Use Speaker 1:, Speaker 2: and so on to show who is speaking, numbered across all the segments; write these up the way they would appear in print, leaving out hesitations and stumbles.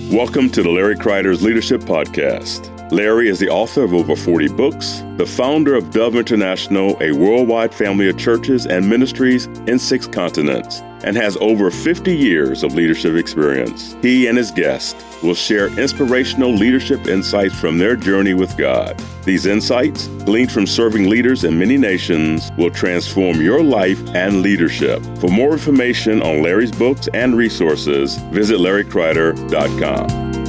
Speaker 1: Welcome to the Larry Kreider's Leadership Podcast. Larry is the author of over 40 books, the founder of Dove International, a worldwide family of churches and ministries in 6 continents, and has over 50 years of leadership experience. He and his guests will share inspirational leadership insights from their journey with God. These insights, gleaned from serving leaders in many nations, will transform your life and leadership. For more information on Larry's books and resources, visit LarryKreider.com.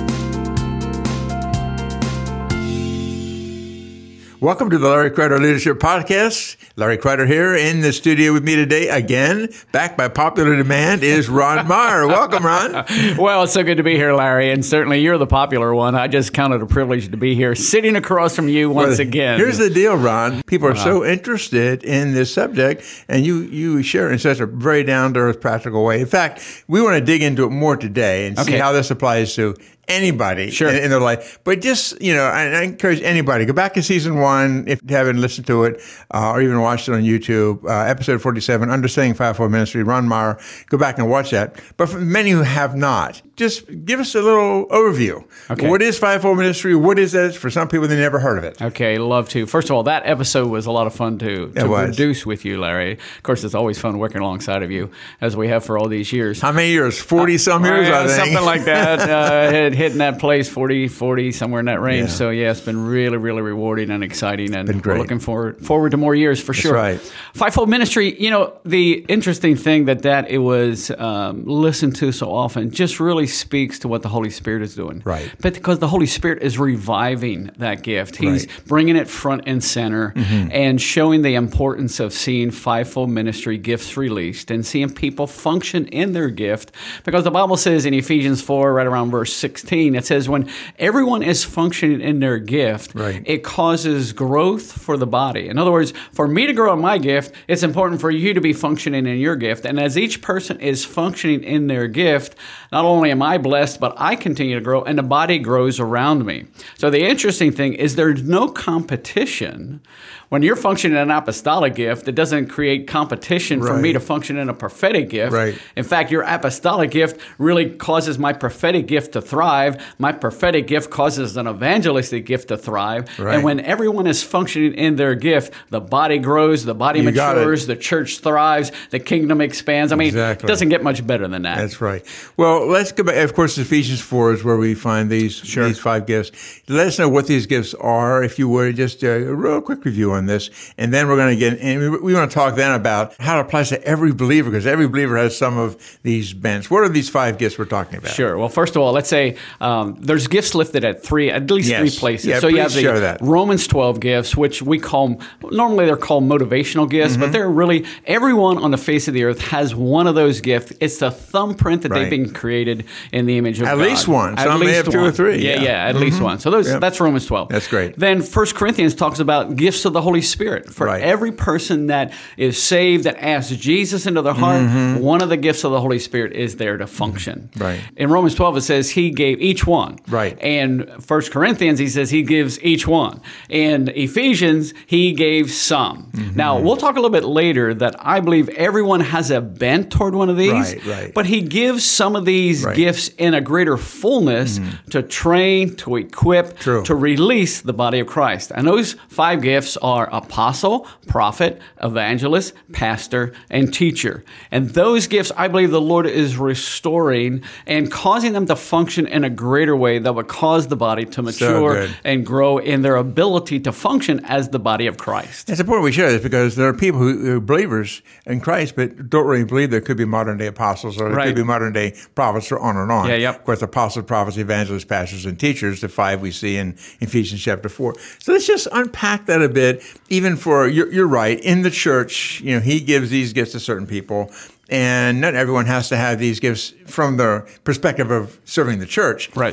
Speaker 2: Welcome to the Larry Kreider Leadership Podcast. Larry Kreider here in the studio with me today again, back by popular demand, is Ron Meyer. Welcome, Ron.
Speaker 3: Well, it's so good to be here, Larry, and certainly you're the popular one. I just count it a privilege to be here, sitting across from you once again.
Speaker 2: Here's the deal, Ron. People are so interested in this subject, and you share it in such a very down-to-earth, practical way. In fact, we want to dig into it more today and see how this applies to anybody in their life. But just, I encourage anybody, go back to season 1 if you haven't listened to it or even watched it on YouTube, episode 47, Understanding Fivefold Ministry, Ron Meyer. Go back and watch that. But for many who have not, just give us a little overview. Okay. What is Fivefold Ministry? What is it? For some people, they never heard of it.
Speaker 3: Okay, love to. First of all, that episode was a lot of fun to produce with you, Larry. Of course, it's always fun working alongside of you, as we have for all these years.
Speaker 2: How many years? 40-some years, I think.
Speaker 3: Something like that. Hitting that place, 40, somewhere in that range. Yeah. So, it's been really, really rewarding and exciting, and we're looking forward to more years for sure.
Speaker 2: That's right.
Speaker 3: Fivefold Ministry, the interesting thing that it was listened to so often just really speaks to what the Holy Spirit is doing.
Speaker 2: Right.
Speaker 3: But because the Holy Spirit is reviving that gift. He's bringing it front and center and showing the importance of seeing fivefold ministry gifts released and seeing people function in their gift. Because the Bible says in Ephesians 4, right around verse 16, it says when everyone is functioning in their gift, it causes growth for the body. In other words, for me to grow in my gift, it's important for you to be functioning in your gift. And as each person is functioning in their gift, not only am I blessed, but I continue to grow and the body grows around me. So the interesting thing is there's no competition. When you're functioning in an apostolic gift, it doesn't create competition for me to function in a prophetic gift.
Speaker 2: Right.
Speaker 3: In fact, your apostolic gift really causes my prophetic gift to thrive. My prophetic gift causes an evangelistic gift to thrive.
Speaker 2: Right.
Speaker 3: And when everyone is functioning in their gift, the body grows, the body matures, the church thrives, the kingdom expands. I mean, it doesn't get much better than that.
Speaker 2: That's right. Well, let's go back. Of course, Ephesians 4 is where we find these 5 gifts. Let us know what these gifts are, if you would, just a real quick review on this. And then we're going to get, and we want to talk then about how it applies to every believer, because every believer has some of these bents. What are these 5 gifts we're talking about?
Speaker 3: Sure. Well, first of all, let's say there's gifts listed at least 3 places.
Speaker 2: Yeah,
Speaker 3: so you have
Speaker 2: the
Speaker 3: Romans 12 gifts, which we call, normally they're called motivational gifts, but they're really, everyone on the face of the earth has one of those gifts. It's the thumbprint that they've been created in the image of God.
Speaker 2: At least one. Some may have 2 or 3.
Speaker 3: Yeah, at least one. So that's Romans 12.
Speaker 2: That's great.
Speaker 3: Then 1 Corinthians talks about gifts of the Holy Spirit. For every person that is saved, that asks Jesus into their heart, one of the gifts of the Holy Spirit is there to function.
Speaker 2: Right.
Speaker 3: In Romans 12, it says he gave each one.
Speaker 2: Right.
Speaker 3: And 1 Corinthians, he says he gives each one. In Ephesians, he gave some. Now, we'll talk a little bit later that I believe everyone has a bent toward one of these.
Speaker 2: Right.
Speaker 3: But he gives some of these gifts in a greater fullness to train, to equip, to release the body of Christ. And those 5 gifts are apostle, prophet, evangelist, pastor, and teacher. And those gifts, I believe the Lord is restoring and causing them to function in a greater way that would cause the body to mature and grow in their ability to function as the body of Christ.
Speaker 2: It's important we share this because there are people who are believers in Christ but don't really believe there could be modern-day apostles or there could be modern-day prophets or on and on. Of course, apostles, prophets, evangelists, pastors, and teachers, the 5 we see in Ephesians chapter 4. So let's just unpack that a bit. Even for, you're right, in the church, he gives these gifts to certain people. And not everyone has to have these gifts from the perspective of serving the church.
Speaker 3: Right.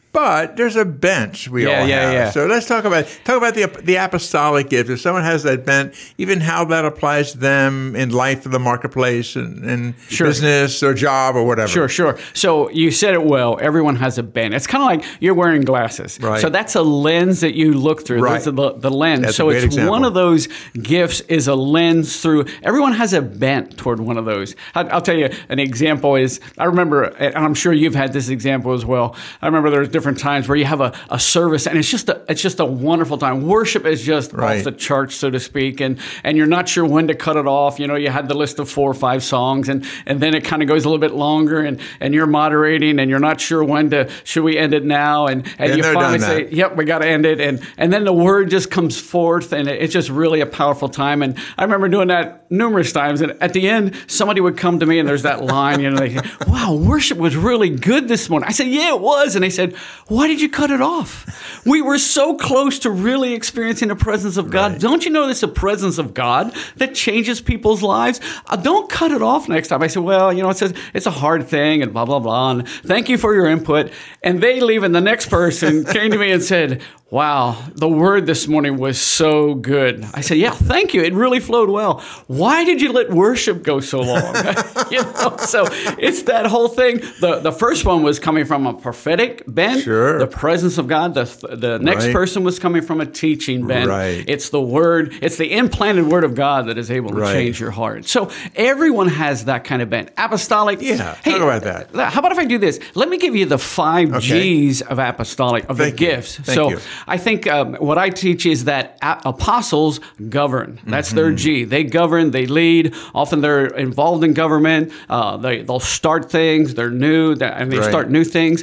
Speaker 2: But there's a bent we all have. Yeah. So let's talk about the apostolic gift. If someone has that bent, even how that applies to them in life, in the marketplace, and business or job or whatever.
Speaker 3: Sure. So you said it well. Everyone has a bent. It's kind of like you're wearing glasses.
Speaker 2: Right.
Speaker 3: So that's a lens that you look through.
Speaker 2: Right.
Speaker 3: That's the lens.
Speaker 2: That's
Speaker 3: so
Speaker 2: a great
Speaker 3: it's
Speaker 2: example.
Speaker 3: one of those gifts is a lens through. Everyone has a bent toward one of those. I'll tell you an example is, I remember, and I'm sure you've had this example as well. I remember there's different times where you have a service and it's just a wonderful time. Worship is just off the charts, so to speak, and you're not sure when to cut it off. You know, you had the list of 4 or 5 songs and then it kind of goes a little bit longer and you're moderating and you're not sure should we end it now? And you finally say, yep, we got to end it. And then the word just comes forth and it's just really a powerful time. And I remember doing that numerous times. And at the end, somebody would come to me and there's that line, you know, they say, wow, worship was really good this morning. I said, yeah, it was. And they said, why did you cut it off? We were so close to really experiencing the presence of God.
Speaker 2: Right.
Speaker 3: Don't you know it's the presence of God that changes people's lives? Don't cut it off next time. I said, well, you know, it says it's a hard thing and blah, blah, blah. And thank you for your input. And they leave and the next person came to me and said, wow, the word this morning was so good. I said, yeah, thank you. It really flowed well. Why did you let worship go so long? You know, so it's that whole thing. The first one was coming from a prophetic bent, the presence of God. The next person was coming from a teaching bent.
Speaker 2: Right.
Speaker 3: It's the word, it's the implanted word of God that is able to change your heart. So everyone has that kind of bent. Apostolic.
Speaker 2: Yeah, talk about that.
Speaker 3: How about if I do this? Let me give you the 5 G's of apostolic, of the gifts.
Speaker 2: Thank you.
Speaker 3: I think what I teach is that apostles govern. That's their G. They govern, they lead. Often they're involved in government. They'll start things. They're new, and they start new things.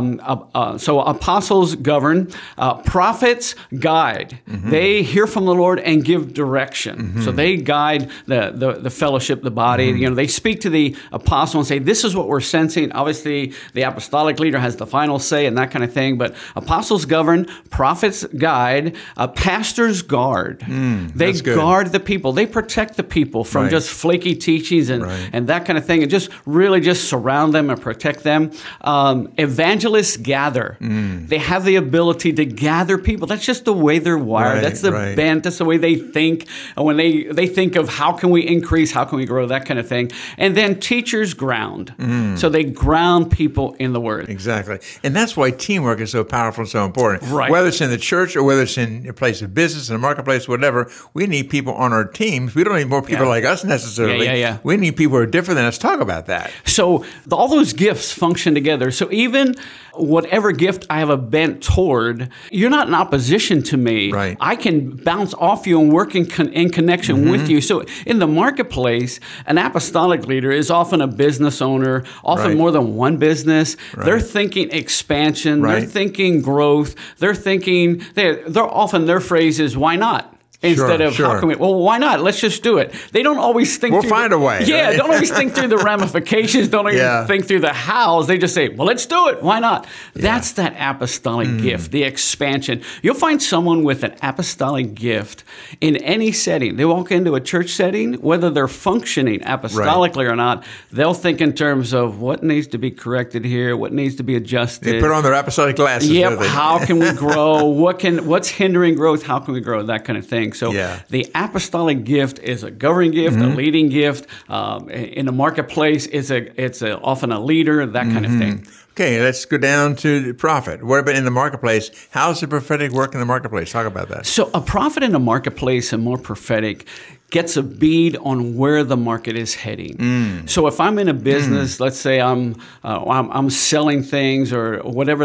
Speaker 3: So apostles govern. Prophets guide. They hear from the Lord and give direction. So they guide the fellowship, the body. You know, they speak to the apostle and say, this is what we're sensing. Obviously, the apostolic leader has the final say and that kind of thing. But apostles govern. Prophets guide, pastors guard. They guard the people. They protect the people from just flaky teachings and that kind of thing, and just really just surround them and protect them. Evangelists gather. They have the ability to gather people. That's just the way they're wired. That's the bent. That's the way they think. And when they think of how can we increase, how can we grow, that kind of thing. And then teachers ground. So they ground people in the Word.
Speaker 2: Exactly. And that's why teamwork is so powerful and so important.
Speaker 3: Right.
Speaker 2: Whether it's in the church or whether it's in a place of business, in a marketplace, whatever, we need people on our teams. We don't need more people like us necessarily. We need people who are different than us. Talk about that.
Speaker 3: So all those gifts function together. So even whatever gift I have a bent toward, you're not in opposition to me.
Speaker 2: Right.
Speaker 3: I can bounce off you and work in connection with you. So in the marketplace, an apostolic leader is often a business owner, often more than one business. They're thinking expansion. They're thinking growth. They're thinking, they're often their phrase is, why not? Instead of, how can we, well, why not? Let's just do it. They don't always think
Speaker 2: We'll find a way.
Speaker 3: Yeah,
Speaker 2: right?
Speaker 3: Don't always think through the ramifications. Don't always think through the hows. They just say, well, let's do it. Why not? That's that apostolic gift, the expansion. You'll find someone with an apostolic gift in any setting. They walk into a church setting, whether they're functioning apostolically or not, they'll think in terms of what needs to be corrected here, what needs to be adjusted.
Speaker 2: They put on their apostolic glasses.
Speaker 3: Yep. How can we grow? What's hindering growth? How can we grow? That kind of thing. So the apostolic gift is a governing gift, a leading gift. In the marketplace, it's often a leader, that kind of thing.
Speaker 2: Okay, let's go down to the prophet. What about in the marketplace? How's the prophetic work in the marketplace? Talk about that.
Speaker 3: So a prophet in the marketplace and more prophetic gets a bead on where the market is heading. So if I'm in a business, let's say I'm selling things or whatever,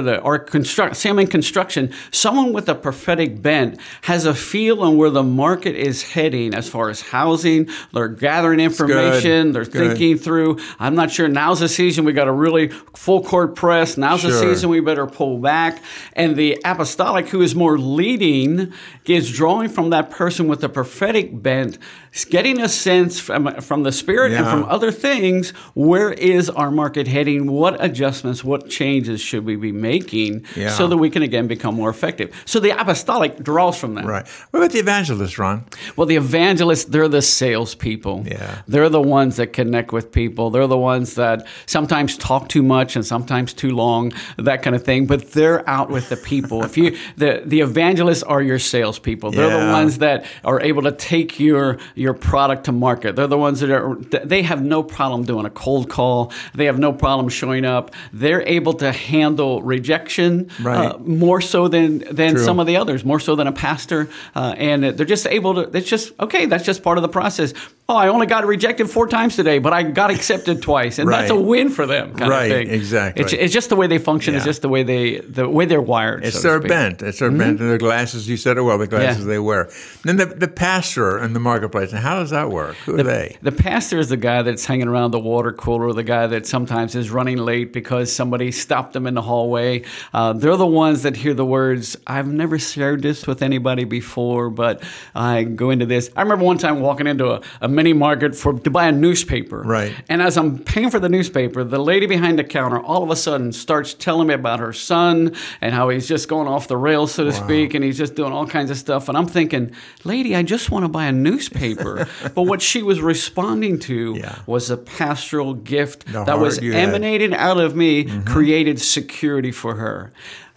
Speaker 3: say I'm in construction, someone with a prophetic bent has a feel on where the market is heading as far as housing. They're gathering information. They're thinking through, I'm not sure, now's the season we got a really full court press. Now's the season we better pull back. And the apostolic, who is more leading, is drawing from that person with a prophetic bent getting a sense from the Spirit and from other things, where is our market heading? What adjustments, what changes should we be making so that we can, again, become more effective? So the apostolic draws from that.
Speaker 2: Right. What about the evangelists, Ron?
Speaker 3: Well, the evangelists, they're the salespeople.
Speaker 2: Yeah.
Speaker 3: They're the ones that connect with people. They're the ones that sometimes talk too much and sometimes too long, that kind of thing. But they're out with the people. The evangelists are your salespeople. They're the ones that are able to take your product to market. They're the ones they have no problem doing a cold call. They have no problem showing up. They're able to handle rejection more so than some of the others, more so than a pastor. And they're just able to, it's just, okay, that's just part of the process. Oh, I only got rejected 4 times today, but I got accepted twice. And that's a win for them, kind of thing.
Speaker 2: Exactly.
Speaker 3: It's just the way they function. It's just the way they're wired.
Speaker 2: It's their bent. It's their bent and the glasses, you said it well, the glasses they wear. Then the pastor in the marketplace, and how does that work? Who are they?
Speaker 3: The pastor is the guy that's hanging around the water cooler, the guy that sometimes is running late because somebody stopped them in the hallway. They're the ones that hear the words, I've never shared this with anybody before, but I go into this. I remember one time walking into a mini market to buy a newspaper.
Speaker 2: Right.
Speaker 3: And as I'm paying for the newspaper, the lady behind the counter all of a sudden starts telling me about her son and how he's just going off the rails, so to speak, and he's just doing all kinds of stuff. And I'm thinking, lady, I just want to buy a newspaper. But what she was responding to was a pastoral gift that was emanating out of me, created security for her.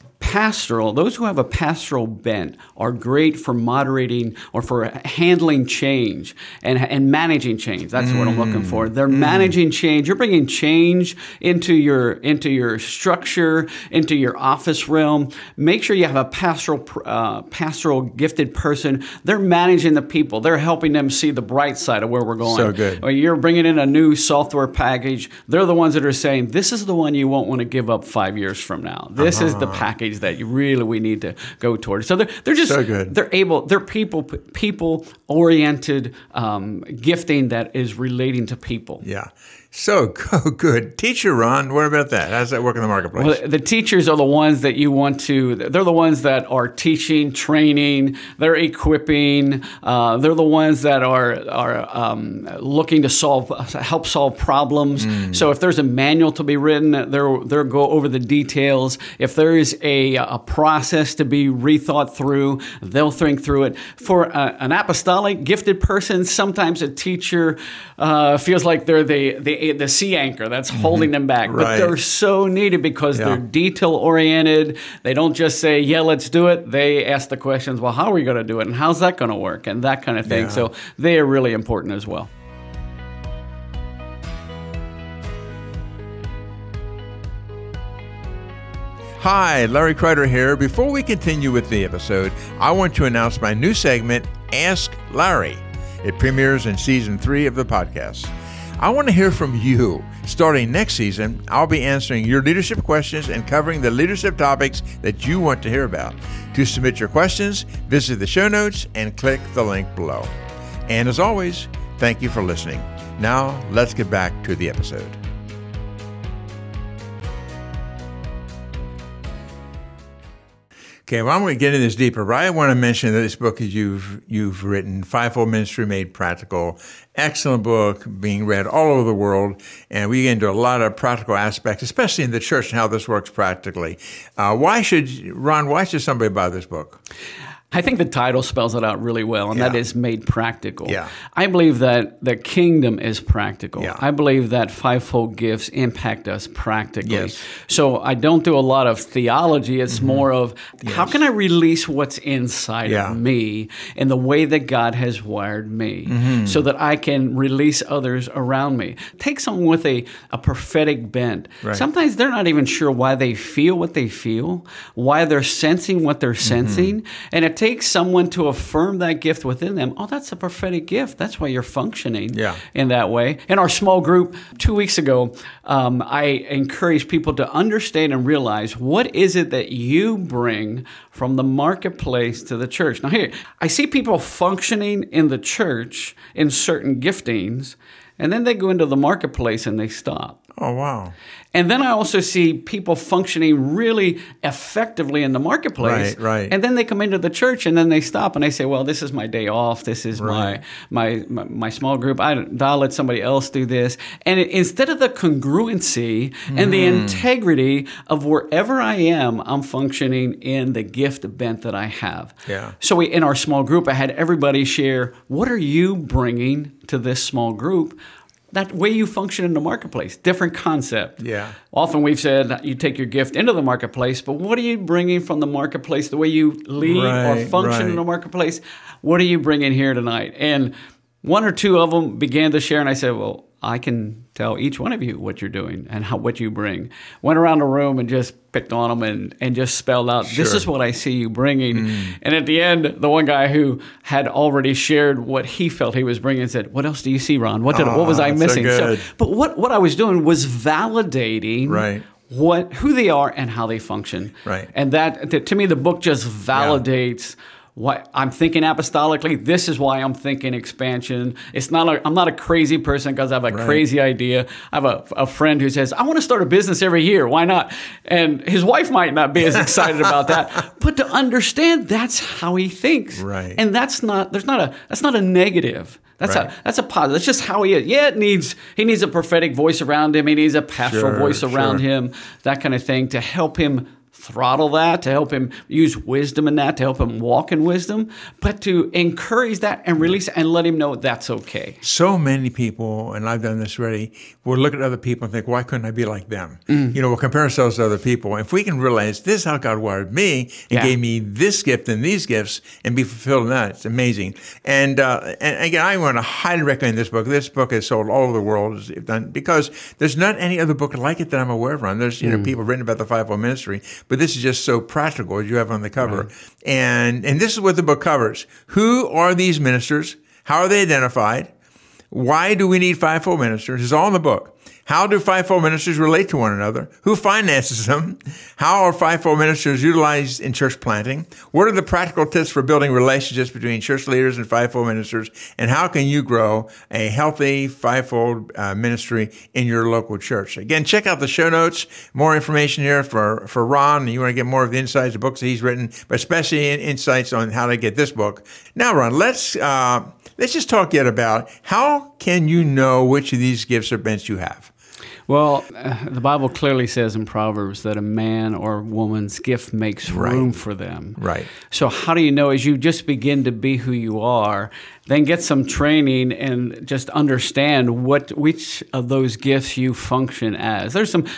Speaker 3: Those who have a pastoral bent are great for moderating or for handling change and managing change. That's what I'm looking for. They're managing change. You're bringing change into your structure, into your office realm. Make sure you have a pastoral gifted person. They're managing the people. They're helping them see the bright side of where we're going.
Speaker 2: So good.
Speaker 3: Or you're bringing in a new software package. They're the ones that are saying, this is the one you won't want to give up 5 years from now. This is the package that we need to go towards. So they're just
Speaker 2: so good.
Speaker 3: They're people oriented gifting that is relating to people.
Speaker 2: Yeah. So good. Teacher, Ron, what about that? How does that work in the marketplace?
Speaker 3: Well, the teachers are the ones that you want to, they're the ones that are teaching, training, they're equipping, they're the ones that are looking to help solve problems. So if there's a manual to be written, they'll go over the details. If there is a process to be rethought through, they'll think through it. For an apostolic gifted person, sometimes a teacher feels like they're the sea anchor that's holding them back. But they're so needed because they're detail-oriented. They don't just say, yeah, let's do it. They ask the questions, well, how are we going to do it? And how's that going to work? And that kind of thing. Yeah. So they are really important as well.
Speaker 2: Hi, Larry Kreider here. Before we continue with the episode, I want to announce my new segment, Ask Larry. It premieres in Season 3 of the podcast. I want to hear from you. Starting next season, I'll be answering your leadership questions and covering the leadership topics that you want to hear about. To submit your questions, visit the show notes and click the link below. And as always, thank you for listening. Now, let's get back to the episode. Okay, well, I'm going to get into this deeper, but I want to mention that this book that you've written, Fivefold Ministry Made Practical, excellent book, being read all over the world, and we get into a lot of practical aspects, especially in the church and how this works practically. Why should somebody buy this book?
Speaker 3: I think the title spells it out really well, and that is made practical.
Speaker 2: Yeah.
Speaker 3: I believe that the kingdom is practical.
Speaker 2: Yeah.
Speaker 3: I believe that fivefold gifts impact us practically.
Speaker 2: Yes.
Speaker 3: So I don't do a lot of theology. It's more of how can I release what's inside of me in the way that God has wired me so that I can release others around me. Take someone with a prophetic bent.
Speaker 2: Right.
Speaker 3: Sometimes they're not even sure why they feel what they feel, why they're sensing what they're sensing, and it takes someone to affirm that gift within them. Oh, that's a prophetic gift. That's why you're functioning in that way. In our small group 2 weeks ago, I encouraged people to understand and realize what is it that you bring from the marketplace to the church. Now here, I see people functioning in the church in certain giftings, and then they go into the marketplace and they stop.
Speaker 2: Oh, wow.
Speaker 3: And then I also see people functioning really effectively in the marketplace.
Speaker 2: Right.
Speaker 3: And then they come into the church and then they stop and they say, well, this is my day off. This is my small group. I'll let somebody else do this. And instead of the congruency and the integrity of wherever I am, I'm functioning in the gift bent that I have.
Speaker 2: Yeah.
Speaker 3: So in our small group, I had everybody share, what are you bringing to this small group? That way you function in the marketplace, different concept.
Speaker 2: Yeah.
Speaker 3: Often we've said you take your gift into the marketplace, but what are you bringing from the marketplace? The way you lead or function in the marketplace, what are you bringing here tonight? And one or two of them began to share, and I said, well, I can tell each one of you what you're doing and what you bring. Went around the room and just picked on them and just spelled out, this is what I see you bringing. And at the end, the one guy who had already shared what he felt he was bringing said, what else do you see, Ron? What was I missing? But what I was doing was validating who they are and how they function.
Speaker 2: Right.
Speaker 3: And that to me, the book just validates what I'm thinking apostolically. This is why I'm thinking expansion. I'm not a crazy person because I have a crazy idea. I have a friend who says, I want to start a business every year. Why not? And his wife might not be as excited about that. But to understand that's how he thinks.
Speaker 2: Right.
Speaker 3: And that's not a negative. That's a positive. That's just how he is. Yeah, he needs a prophetic voice around him. He needs a pastoral voice around him, that kind of thing, to help him throttle that, to help him use wisdom in that, to help him walk in wisdom, but to encourage that and release it and let him know that's okay.
Speaker 2: So many people, and I've done this already, will look at other people and think, why couldn't I be like them? We'll compare ourselves to other people. If we can realize this is how God wired me and gave me this gift and these gifts and be fulfilled in that, it's amazing. And again, I want to highly recommend this book. This book is sold all over the world because there's not any other book like it that I'm aware of. There's people written about the fivefold ministry, but this is just so practical, as you have on the cover. And this is what the book covers. Who are these ministers? How are they identified? Why do we need fivefold ministers? It's all in the book. How do fivefold ministers relate to one another? Who finances them? How are fivefold ministers utilized in church planting? What are the practical tips for building relationships between church leaders and fivefold ministers? And how can you grow a healthy fivefold ministry in your local church? Again, check out the show notes. More information here for Ron. You want to get more of the insights, the books that he's written, but especially insights on how to get this book. Now, Ron, let's just talk yet about how can you know which of these gifts or bents you have?
Speaker 3: Well, the Bible clearly says in Proverbs that a man or woman's gift makes room for them.
Speaker 2: Right.
Speaker 3: So how do you know? As you just begin to be who you are, then get some training and just understand which of those gifts you function as. There's some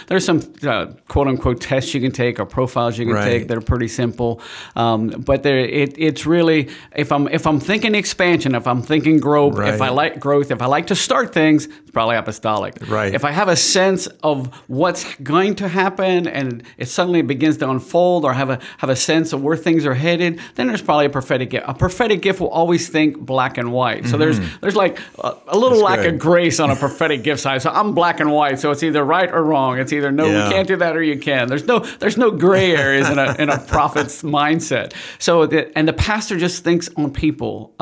Speaker 3: quote unquote tests you can take or profiles you can take that are pretty simple, but it's really if I'm thinking expansion, if I'm thinking growth, if I like growth, if I like to start things, it's probably apostolic.
Speaker 2: Right.
Speaker 3: If I have a sense of what's going to happen and it suddenly begins to unfold, or have a sense of where things are headed, then there's probably a prophetic gift. A prophetic gift will always think black and white. So there's like a little lack of grace on a prophetic gift side. So I'm black and white. So it's either right or wrong. It's either no, you can't do that, or you can. There's no gray areas in a prophet's mindset. So and the pastor just thinks on people.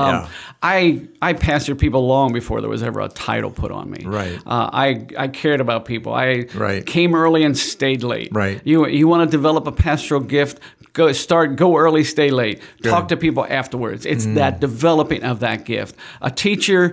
Speaker 3: I pastored people long before there was ever a title put on me.
Speaker 2: Right.
Speaker 3: I cared about people. I came early and stayed late.
Speaker 2: Right.
Speaker 3: You want to develop a pastoral gift, go early, stay late.
Speaker 2: Good.
Speaker 3: Talk to people afterwards. It's that developing of that gift. A teacher,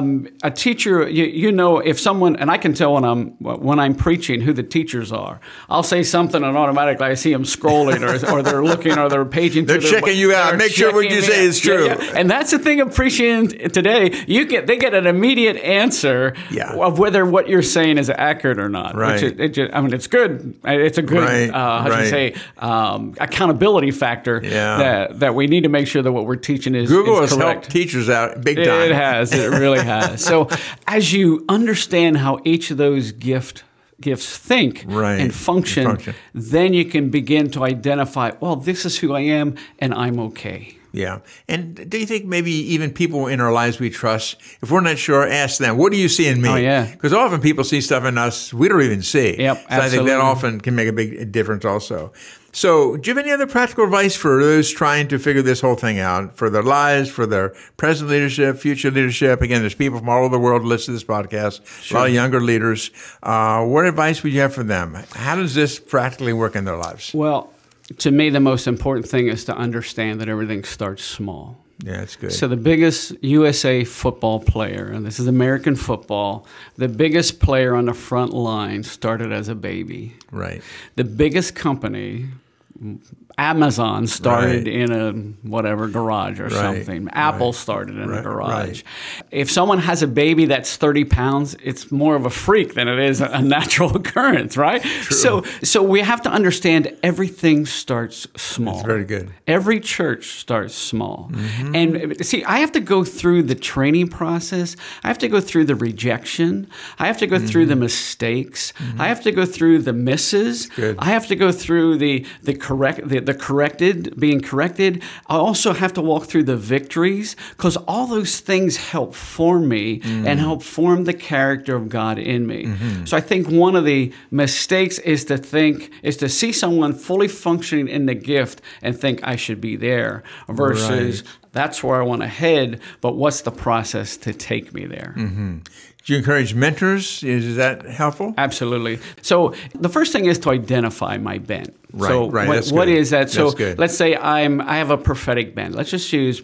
Speaker 3: if someone, and I can tell when I'm preaching who the teachers are. I'll say something and automatically I see them scrolling or they're looking or they're paging.
Speaker 2: They're checking you out. Make sure what you say is true. Yeah.
Speaker 3: And that's the thing of preaching today. They get an immediate answer of whether what you're saying is accurate or not.
Speaker 2: Right.
Speaker 3: It's good. It's a good accountability factor that we need to make sure that what we're teaching is
Speaker 2: Google
Speaker 3: is
Speaker 2: has
Speaker 3: correct.
Speaker 2: helped teachers out big time.
Speaker 3: It has. It really has. So as you understand how each of those gifts think and function, then you can begin to identify, well, this is who I am and I'm okay.
Speaker 2: Yeah. And do you think maybe even people in our lives we trust, if we're not sure, ask them, what do you see in me?
Speaker 3: Oh, yeah.
Speaker 2: Because often people see stuff in us we don't even see.
Speaker 3: Yep,
Speaker 2: so
Speaker 3: absolutely.
Speaker 2: I think that often can make a big difference also. So do you have any other practical advice for those trying to figure this whole thing out, for their lives, for their present leadership, future leadership? Again, there's people from all over the world who listen to this podcast, a lot of younger leaders. What advice would you have for them? How does this practically work in their lives?
Speaker 3: Well, to me, the most important thing is to understand that everything starts small.
Speaker 2: Yeah, that's good.
Speaker 3: So the biggest USA football player, and this is American football, the biggest player on the front line started as a baby.
Speaker 2: Right.
Speaker 3: The biggest company, Amazon, started in a whatever garage or something. Apple started in a garage. If someone has a baby that's 30 pounds, it's more of a freak than it is a natural occurrence, right?
Speaker 2: True.
Speaker 3: So we have to understand everything starts small.
Speaker 2: That's very good.
Speaker 3: Every church starts small. And see, I have to go through the training process. I have to go through the rejection. I have to go through the mistakes. I have to go through the misses.
Speaker 2: Good.
Speaker 3: I have to go through the corrected, being corrected. I also have to walk through the victories, because all those things help form me and help form the character of God in me. So I think one of the mistakes is to see someone fully functioning in the gift and think I should be there, versus that's where I want to head, but what's the process to take me there?
Speaker 2: Do you encourage mentors? Is that helpful?
Speaker 3: Absolutely. So the first thing is to identify my bent.
Speaker 2: Right,
Speaker 3: so
Speaker 2: right.
Speaker 3: What is that?
Speaker 2: That's
Speaker 3: So
Speaker 2: good.
Speaker 3: let's say I have a prophetic bent. Let's just use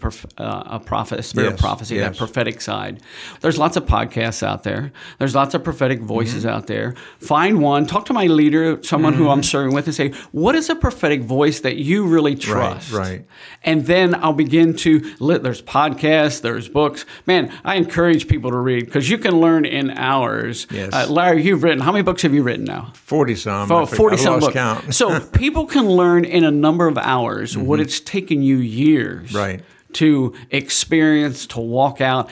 Speaker 3: a spirit of prophecy, that prophetic side. There's lots of podcasts out there. There's lots of prophetic voices out there. Find one, talk to my leader, someone who I'm serving with, and say, what is a prophetic voice that you really trust?
Speaker 2: Right.
Speaker 3: And then I'll begin to, there's podcasts, there's books. Man, I encourage people to read, because you can learn in hours.
Speaker 2: Yes.
Speaker 3: Larry, how many books have you written now?
Speaker 2: 40-some.
Speaker 3: 40-some books.
Speaker 2: Count.
Speaker 3: So people can learn in a number of hours what it's taken you years to experience, to walk out.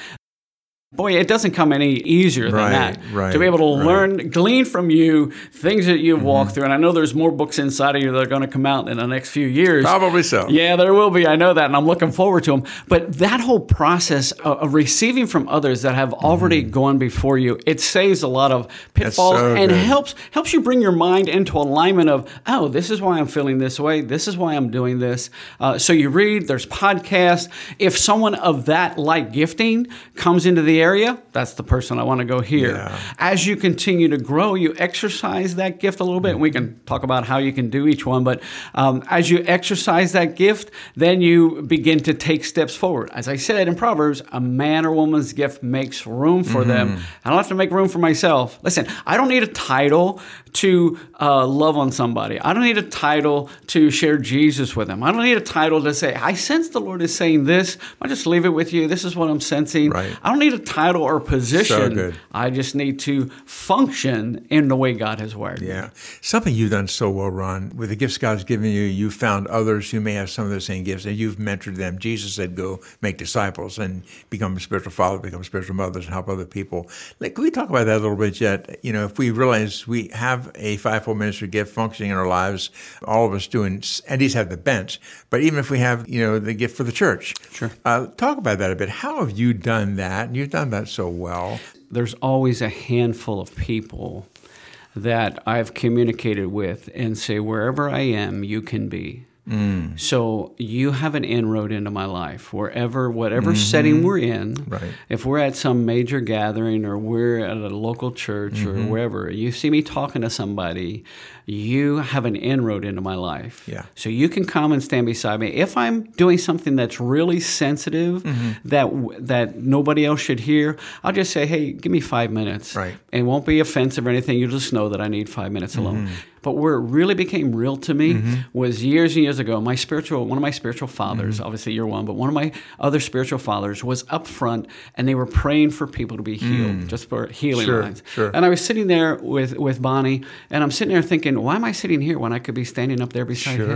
Speaker 3: Boy, it doesn't come any easier than that. To be able to learn, glean from you things that you've walked through. And I know there's more books inside of you that are going to come out in the next few years.
Speaker 2: Probably so.
Speaker 3: Yeah, there will be. I know that, and I'm looking forward to them. But that whole process of receiving from others that have already gone before you, it saves a lot of pitfalls and helps you bring your mind into alignment of, oh, this is why I'm feeling this way. This is why I'm doing this. So you read, there's podcasts. If someone of that like gifting comes into the area, that's the person I want to go hear.
Speaker 2: Yeah.
Speaker 3: As you continue to grow, you exercise that gift a little bit. And we can talk about how you can do each one. But as you exercise that gift, then you begin to take steps forward. As I said in Proverbs, a man or woman's gift makes room for them. I don't have to make room for myself. Listen, I don't need a title to love on somebody. I don't need a title to share Jesus with them. I don't need a title to say, I sense the Lord is saying this. I just leave it with you. This is what I'm sensing.
Speaker 2: Right.
Speaker 3: I don't need a title or position.
Speaker 2: So good.
Speaker 3: I just need to function in the way God has wired me.
Speaker 2: Yeah. Something you've done so well, Ron, with the gifts God's given you, you've found others who may have some of those same gifts, and you've mentored them. Jesus said, go make disciples and become a spiritual father, become spiritual mothers, and help other people. Can we talk about that a little bit yet? If we realize we have a fivefold ministry gift functioning in our lives, all of us doing, and these have the bent, but even if we have, the gift for the church.
Speaker 3: Sure.
Speaker 2: Talk about that a bit. How have you done that? And you've done that so well.
Speaker 3: There's always a handful of people that I've communicated with and say, wherever I am, you can be. So you have an inroad into my life, whatever setting we're in.
Speaker 2: Right.
Speaker 3: If we're at some major gathering or we're at a local church or wherever, you see me talking to somebody, you have an inroad into my life.
Speaker 2: Yeah.
Speaker 3: So you can come and stand beside me. If I'm doing something that's really sensitive that nobody else should hear, I'll just say, hey, give me 5 minutes.
Speaker 2: Right.
Speaker 3: It won't be offensive or anything. You'll just know that I need 5 minutes alone. But where it really became real to me was years and years ago. One of my spiritual fathers, obviously you're one, but one of my other spiritual fathers was up front, and they were praying for people to be healed, just for healing lines.
Speaker 2: Sure.
Speaker 3: And I was sitting there with Bonnie, and I'm sitting there thinking, why am I sitting here when I could be standing up there beside him?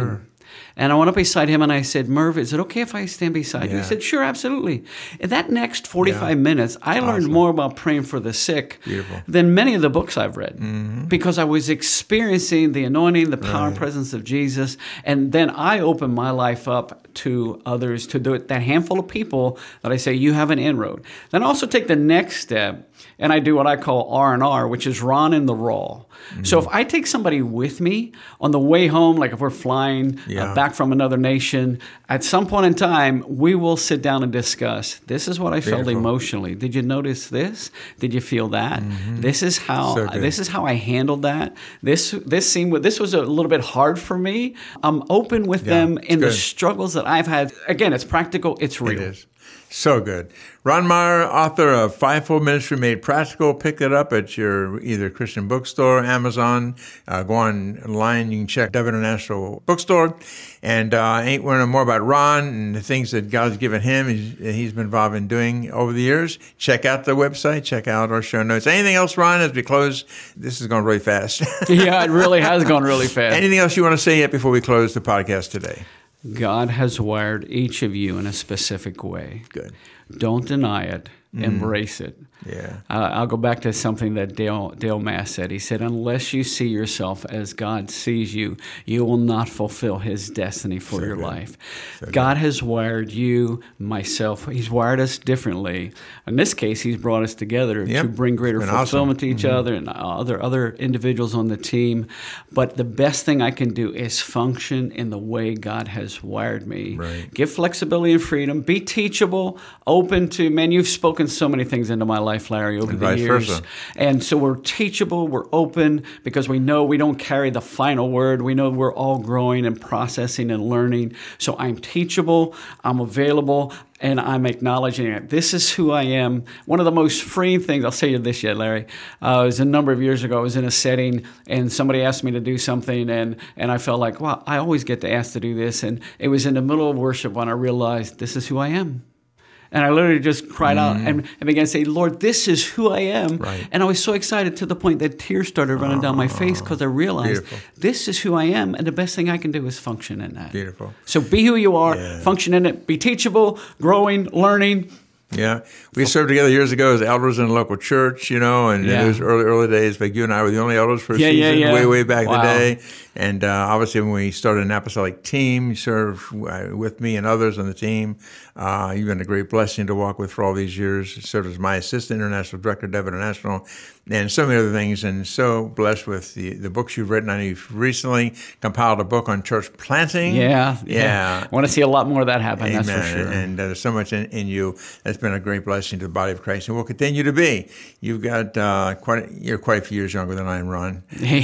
Speaker 3: And I went up beside him and I said, Merv, is it okay if I stand beside you? He said, sure, absolutely. In that next 45 minutes, I learned more about praying for the sick than many of the books I've read because I was experiencing the anointing, the power and presence of Jesus. And then I opened my life up to others, to that handful of people that I say, you have an inroad. Then I also take the next step and I do what I call R&R, which is Ron in the Raw. So if I take somebody with me on the way home, like if we're flying back from another nation, at some point in time, we will sit down and discuss, this is what I felt emotionally. Did you notice this? Did you feel that? This is how I handled that. This was a little bit hard for me. I'm open with them in the struggles that I've had. Again, it's practical, it's real.
Speaker 2: It is. So good. Ron Meyer, author of Fivefold Ministry Made Practical. Pick it up at your either Christian bookstore, Amazon. Go online. You can check Dove International Bookstore. And want to know more about Ron and the things that God's given him, he's been involved in doing over the years. Check out the website. Check out our show notes. Anything else, Ron, as we close? This is going really fast.
Speaker 3: Yeah, it really has gone really fast.
Speaker 2: Anything else you want to say yet before we close the podcast today?
Speaker 3: God has wired each of you in a specific way.
Speaker 2: Good.
Speaker 3: Don't deny it. Embrace it.
Speaker 2: Yeah.
Speaker 3: I'll go back to something that Dale Mass said. He said, unless you see yourself as God sees you, you will not fulfill his destiny for your life. God has wired you, myself. He's wired us differently. In this case, he's brought us together to bring greater fulfillment to each other and other individuals on the team. But the best thing I can do is function in the way God has wired me.
Speaker 2: Right.
Speaker 3: Give flexibility and freedom. Be teachable, open to, man, you've spoken so many things into my life, Larry, over the years.
Speaker 2: Versa.
Speaker 3: And so we're teachable, we're open, because we know we don't carry the final word. We know we're all growing and processing and learning. So I'm teachable, I'm available, and I'm acknowledging it. This is who I am. One of the most freeing things, I'll say you this yet, Larry, it was a number of years ago. I was in a setting, and somebody asked me to do something, and I felt like, wow, I always get to ask to do this. And it was in the middle of worship when I realized this is who I am. And I literally just cried out and began to say, Lord, this is who I am. Right. And I was so excited to the point that tears started running down my face because I realized this is who I am. And the best thing I can do is function in that.
Speaker 2: Beautiful.
Speaker 3: So be who you are, function in it, be teachable, growing, learning.
Speaker 2: Yeah. We served together years ago as elders in a local church, and in those early days, like you and I were the only elders for a season way back in the day. And obviously when we started an apostolic team, you served with me and others on the team. You've been a great blessing to walk with for all these years. You served as my assistant, international director, Dove International, and so many other things. And so blessed with the books you've written. I know you've recently compiled a book on church planting.
Speaker 3: Yeah. I want to see a lot more of that happen.
Speaker 2: Amen.
Speaker 3: That's for sure.
Speaker 2: And there's so much in you that's been a great blessing to the body of Christ, and will continue to be. You've got you're quite a few years younger than I am, Ron.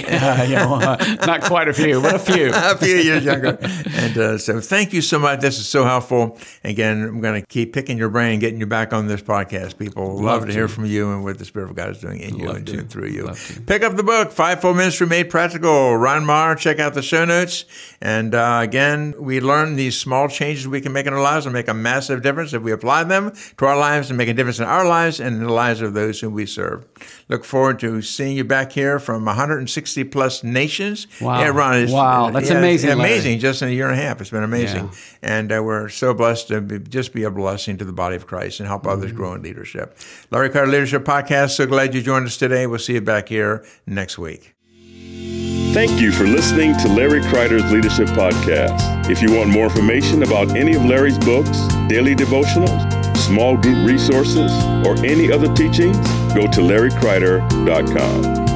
Speaker 3: Not quite a few, but a few.
Speaker 2: A few years younger. And so thank you so much. This is so helpful. Again, I'm going to keep picking your brain, getting you back on this podcast. People love to hear from you and what the Spirit of God is doing in you and doing through you. Pick up the book, Fivefold Ministry Made Practical. Ron Meyer, check out the show notes. And again, we learn these small changes we can make in our lives and make a massive difference if we apply them to our lives and make a difference in our lives and in the lives of those whom we serve. Look forward to seeing you back here from 160 plus nations.
Speaker 3: Wow.
Speaker 2: Yeah, Ron,
Speaker 3: that's amazing.
Speaker 2: Amazing. Just in a year and a half. It's been amazing. And we're so blessed to be a blessing to the body of Christ and help others grow in leadership. Larry Carter Leadership Podcast. So glad you joined us today. We'll see you back here next week.
Speaker 1: Thank you for listening to Larry Crider's Leadership Podcast. If you want more information about any of Larry's books, daily devotionals, small group resources, or any other teachings, go to LarryCrider.com.